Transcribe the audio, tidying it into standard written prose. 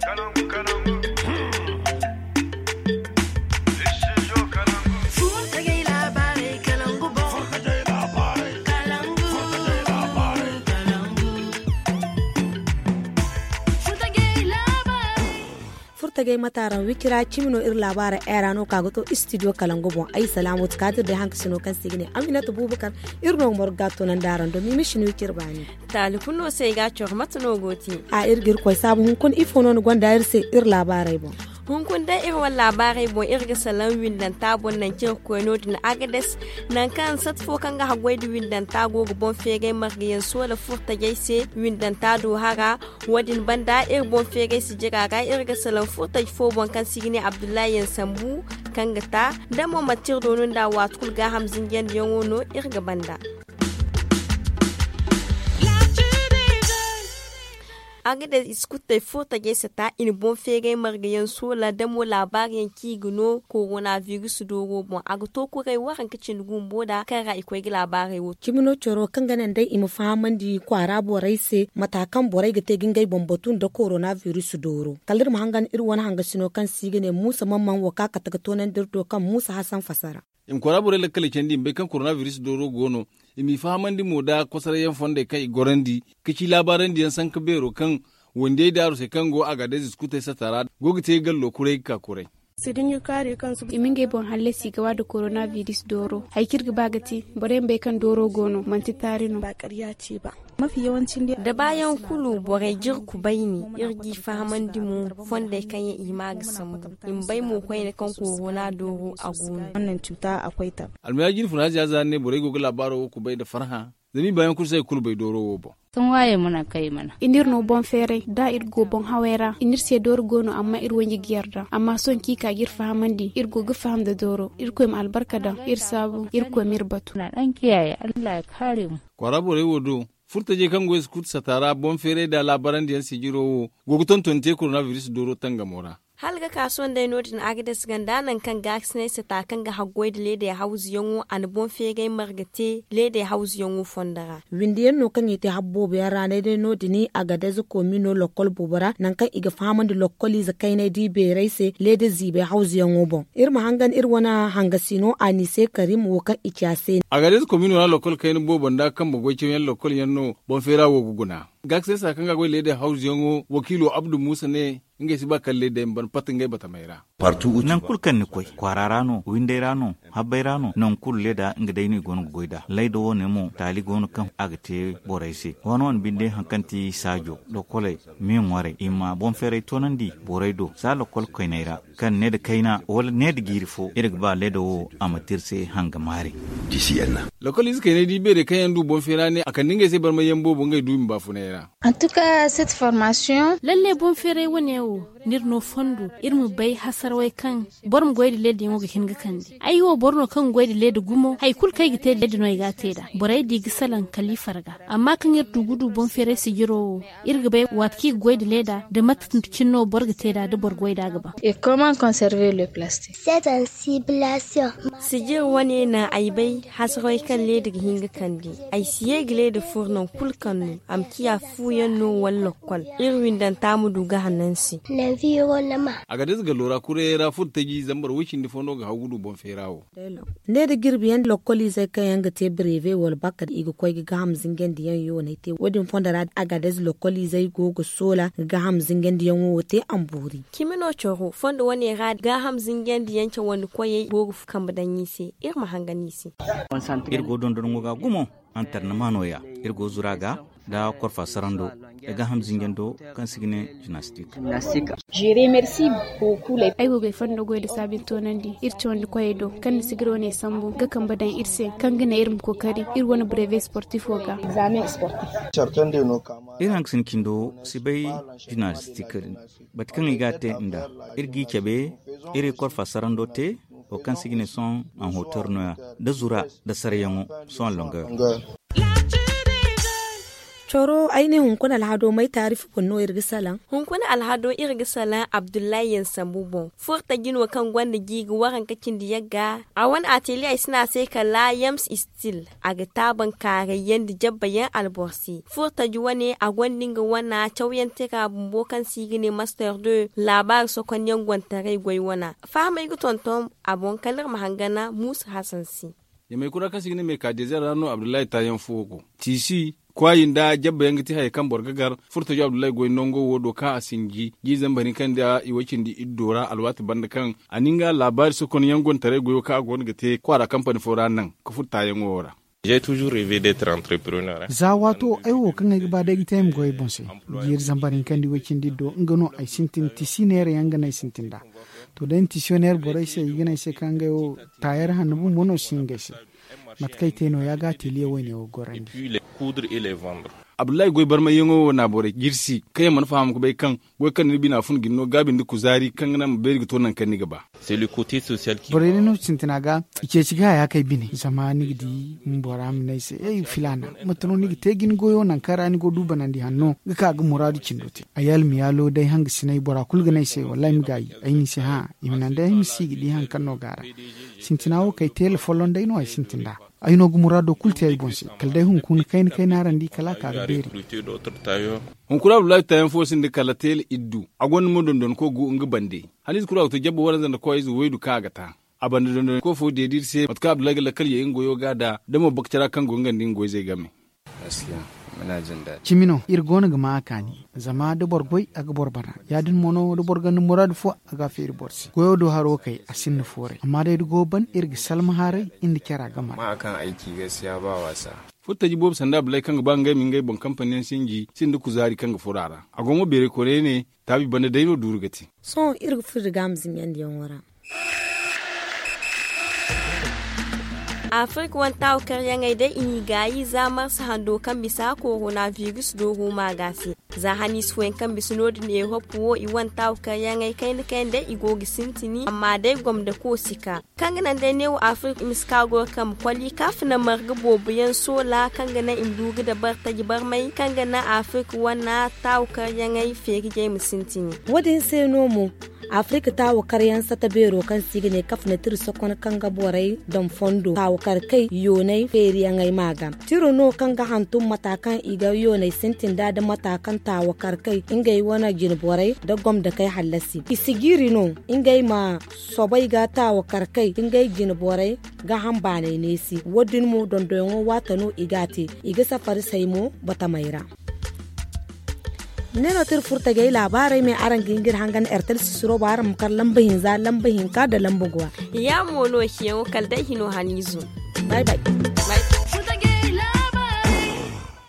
tage mataran wikira chimino ir labara erano kagoto studio kalango bon ay salamu tkadir de hank sino kan signe aminatu bubakar irno morgato nan daran do mi shinu kirbani talikuno sai ga chormatno goti a irgir koy sabu hun kun ifono no gonda irse ir labara bon hun kun da irin wal labarai bon irga salan windan tabon nan kin koyno din agades nan kan satfo kan ga hagwai di windan tago go bon fege margiyan so la furta jaise windan tado haga wadin banda ir bon fege si jiga ga irga salan furta fo bon kan sigine abdullahi sambu kan gata da mo matir donun da watkul ga hamzin yan yanwono irga banda agada iskuta fota gesa ta in bon fege margayan sola da mo labarin kiguno coronavirus dogo bon agto ko kai waran kicin gumboda kara ikoi labarai wo kimino choro kanganan dai imu fahaman di kwara borai se matakan borai ga tegin gai bombotun da coronavirus doro kalir mahangan irwana hanga sino kan sigine musa mamman waka ka taga tonan dirto kan musa hasan fasara im kora bore le kale kendi be kan coronavirus doro gono imi fahamandi moda kosare yan fonde kai gorandi kici labaran di yan san ka bero kan wonde da se kan go aga da diskute satara gogite gallo kurai ka kurai sidin yu kare kansu iminge bon halle sigawa da coronavirus doro haikirga bagati bare bai kan doro gono manti tarino ba ƙarya ce ba mafi yawancin da bayan kulu bore jirku baini irgi fahaman dimu fonda kan yi imag samu in bai mu kai ne kan corona doro a gono wannan cuta akwai ta almayajin funaji azane bore go labaro ku bai da farha zami bayan kursai kulu bai doro wo ba tun waye muna kai mana inir no bon fere da ir go bon hawera inir se dor gono amma ir wonji giyarda amma son ki ka gir fahamandi ir go gfaham da doro ir ko im albarka da ir sabu ir ko mir batu na dan kiyaye Allah ya kare mu kwarabore wodo furta je kan goes kut satara bon fere da labaran da sigiro go tonte coronavirus doro tanga mora halga kasuwan da notin agades gandanan kan gaxne se ta kan ga hagwai da lede house yongo an bon fege margate lede house yongo fondara windiyen no kan yete habbo be rane de notini agades ko mino lokol bubara nan kan iga famande lokoli za kaine di be reise lede zibe house yongo bon irma hangan irwana hangasino anise karim wo kan ichase agades ko mino lokol kaine bo banda kan bo goche yan lokol yanno bon fera wo guguna gaxe sa kan ga go lede house yongo wakilo abdu musa ne nge si ba kalle de ban patin ngai bata maira partout nan kulkan ni koy kwararano winderano habbairano nan kulle da nge dai ni gonu goida laydo woni mo tali gonu kan agate boraisi wonon binde hankanti sajo do kole mi ngore ima bon fere tonandi boraido sa lo kol koy naira kan ne da kaina wala ne da girfo irga ba ledo amatirse hanga mare disi enna lo kol is kene di be de kayan du bon fere ne akan ninge se bar mayembo bo ngai du mba funaira en tout cas cette formation lalle bon fere woni nirno fondu irmu bai hasarwai kan borm goydi leddi ngo hinga kandi ayo borno kan goydi leddi gumo hay kul kay gite leddi no iga teda boray di gisalan kalifarga amma kan yirdu gudu bon fere sigiro irga bai watki goydi leda de matun cinno borga teda de bor goyda gaba et comment conserver le plastique cette sensibilisation sigir wani na aibai hasarwai kan leddi hinga kandi ai siye glede furnon kul kanu am kiya fuyan no wallokol irwin dan tamu duga hanansi a ga desga lora kure ra futta ji zambar wishin di fono ga hagudu bon ferawo ne da girbiyan lokoli zai kayan ga te breve wal bakar iga koy ga hamzin gendi yan yo ne te wadin fondara aga des lokoli zai gogo sola ga hamzin gendi yan wo te amburi kimino choro fondo wani ra ga hamzin gendi yan cha wani koy gogo kan badan yisi irma hangani si irgo don don ga gumo antarna manoya irgo zuraga da korfa sarando ga hamzin gendo kan signe gymnastique je remercie beaucoup les ay go fando go de sabin tonandi irto woni koydo kan sigiro ne sambu ga kan badan irse kan gina irin kokari ir woni brevet sportif woga examen sportif iran sin kindo sibai gymnastique bat kan igate inda irgi kebe iri korfa sarando te o kan signe son en hauteur noya da zura da saryango son longueur Choro aini hunkuna alhado mai tarifi kunno irgisalan. Hunkuna alhado irgisalan Abdullahi Yansambubo. Furta ginwa kan gwanda giga waran kacin da yaga. A wani atelier suna sai kala Yams Steel a ga taban karayyan da jabbayan alborsi. Furta ji wani a gwandin ga wana cauyan tira bumbo kan sigine Master 2 labar sokonyan gwantarai gwaiwana. Fahimai gutonton abon kalar mahangana Musa Hassansi. Ya mai kura kasi ne mai kadezer rano Abdullahi Tayan Fuko. TC kwayin da jabba yanga ti hay kan borgagar furta jo Abdullahi goy nongo wodo ka asingi gizan bani kan da iwakin di iddora alwati banda kan aninga labari su kon yangon tare goyo ka gon gate kwara company fora nan ku furta yan wora. J'ai toujours rêvé d'être entrepreneur. Zawato aiwo kan ga ba da gitem goy bonse gir zambarin kan di wakin di do ngano ai sintin tisinere yanga na sintinda to den tisioner borai sai yigina sai kan ga yo tayar hanu mono singese matkai teno ya ga tiliye wani o gorandi puis les coudre et les vendre. Abdullahi goy barma yengo na bore girsi kay man faham ko bay kan goy kan ni bina fun ginno gabin di kuzari kan na beri to nan kan ni gaba. C'est le côté social qui bore no sintinaga ike ciga ya kai bine zamani di mboram ne se filana matono ni tegin goyo nan kara ni go duba nan di hanno ga ga muradu cindote ayal mi yalo dai hang sinai bora kulga ne se wallahi mi gayi ayni se ha imnan dai mi sigi di han kan no gara sintinawo kai tel folon dai no ay sintinda ayno gumurado kulte ay bonsi kalday hun kun kain narandi kala ka beri hun kura Abdullahi Tayan Fuko sin de kala tel iddu agon mo don ko gu ngi bande halis kura to jabbo waran da ko izu wedu kaga ta abanda don ko fo de dir se matka Abdullahi la kal yin goyo gada da mo bakcara kan gongan din goy zai game gaskiya muna jin daɗi. Cimino irgona ga makani zama da borgoy aga borbara yadin mono da borgan murad fo aga fer borsi goyo do haro kai asin fore amma dai go ban irgi salma hare inda kera gama ma akan aiki gaskiya ba wasa. Futta ji bob sanda Abdullahi kan ba ngai min ngai bon kamfanin sinji sin da kuzari kan ga furara agomo bere kore ne tabi banda dai no durugati so irgi fur gamzin yanda yan wara. Afirka wanta ukar yangai da ini gayi zamar sa hando kan bisa coronavirus dogo magasi za hani suwen kan bisu nodin e hopuwo i wanta ukar yangai kai da igogi sintini amma dai gwam da ko sika kan ganan dai ne wa Afirka miskago kam kwali kafina marga bobuyan sola kan ganan imdugu da barta gibar mai kan ganan Afirka wana ta ukar yangai fegi je musintini wadin sai nomo Afrika ta wakar yansa ta bero kan sigine kafna tir sokon kan gaborai don fondo ta wakar kai yonai feri yangai maga tiro no kan ga hantun matakan iga yonai sintin da matakan ta wakar kai ingai wana jinborai da gom da kai halasi isigiri no ingai ma sobai ga ta wakar kai ingai jinborai ga hambane nesi wodin mu don doyon wata no igate iga safar sai mu bata maira nero tir furta gai labarai mai aran gingir hangan ertel sisiro baram kar lambahin za lambahin ka da lambugwa ya mono hiyo kaldai hino hanizu bye bye